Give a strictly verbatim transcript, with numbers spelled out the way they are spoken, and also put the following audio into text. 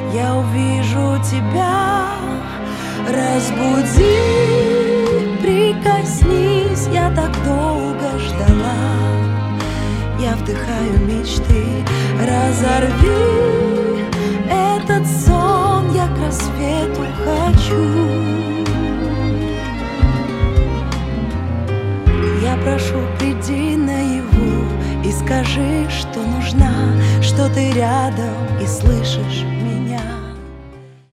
я увижу тебя. Разбуди, прикоснись, я так долго ждала. Я вдыхаю мечты, разорви этот сон, я к рассвету хочу. Я прошу, приди наяву и скажи, что нужна, что ты рядом и слышишь меня.